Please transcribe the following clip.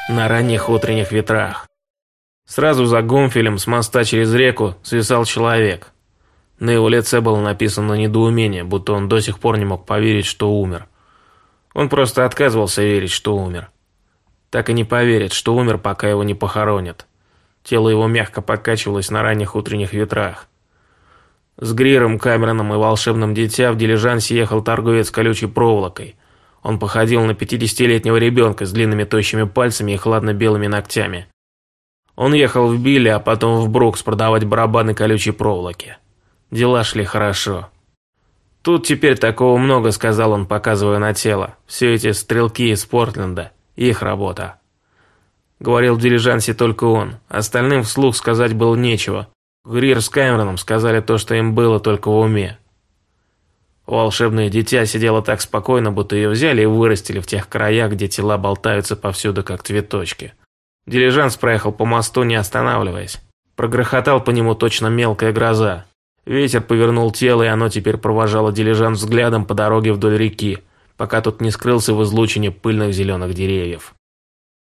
на ранних утренних ветрах. Сразу за Гомфелем с моста через реку свисал человек. На его лице было написано недоумение, будто он до сих пор не мог поверить, что умер. Он просто отказывался верить, что умер. Так и не поверит, что умер, пока его не похоронят. Тело его мягко покачивалось на ранних утренних ветрах. С Гриром, Камероном и волшебным дитя в дилижансе ехал торговец колючей проволокой. Он походил на 50-летнего ребенка с длинными тощими пальцами и хладно-белыми ногтями. Он ехал в Билли, а потом в Брукс продавать барабаны колючей проволоки. Дела шли хорошо. «Тут теперь такого много», — сказал он, показывая на тело. «Все эти стрелки из Портленда, их работа». Говорил в дилижансе только он. Остальным вслух сказать было нечего. Грир с Камероном сказали то, что им было только в уме. Волшебное дитя сидело так спокойно, будто ее взяли и вырастили в тех краях, где тела болтаются повсюду, как цветочки. Дилижанс проехал по мосту, не останавливаясь. Прогрохотал по нему точно мелкая гроза. Ветер повернул тело, и оно теперь провожало дилижанс взглядом по дороге вдоль реки, пока тот не скрылся в излучине пыльных зеленых деревьев.